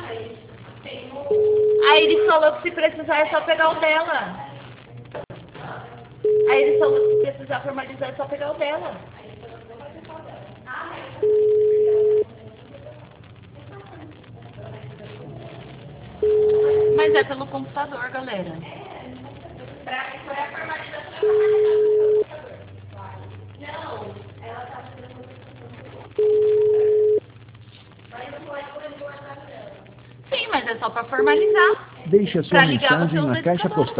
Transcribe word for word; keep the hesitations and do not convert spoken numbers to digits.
Aí ele falou que se precisar é só pegar o dela. Aí ele falou que se precisar formalizar é só pegar o dela. Mas é pelo computador, galera. Pra mim foi a formalização. Não, ela tá fazendo. Mas não pode pôr no WhatsApp dela. Sim, mas é só pra formalizar. Deixe a sua Pra ligar no mensagem seu na caixa identificador. postal.